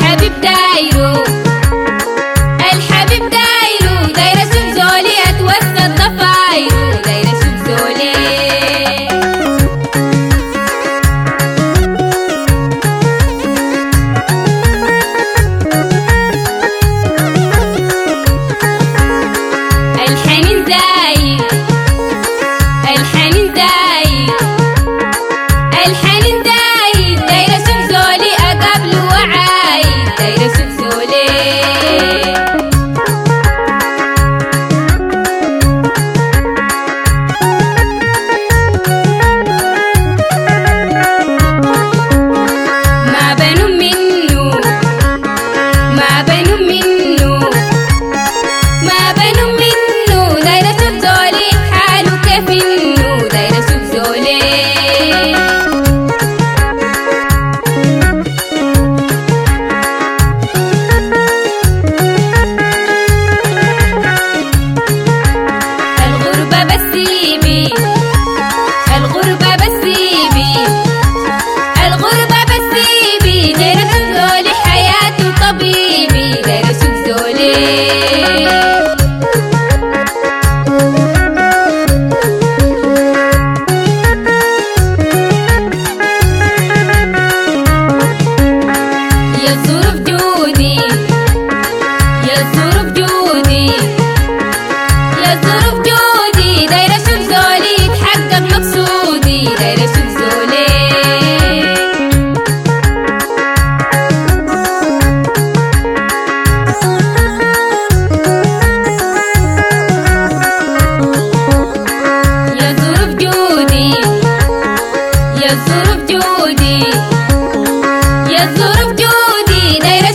الحبيب دايرو الحبيب دايرو دايرة شوف زولي اتوسط ضفايرو دايرة شوف زولي الحنين زايد الحنين زايد الحنين زايد دايرة شوف زولي اقابله وعايد دايرة شوف زولي ما بنوا منه ما بنوا منه ما بنوا منه دايرة شوف زولي حاله كيف انه دايرة شوف زولي الغربة بسيبي الغربة بسيبي الغربة بسيبي دايرة شوف زولي حياته طبيبي دايرة شوف زولي يا الظروف جودي يا الظروف جودي يا الظروف جودي دايرة شوف زولي يتحقق مقصودي دايرة شوف زولي يا الظروف جودي يا الظروف جودي يا الظروف جودي دايرة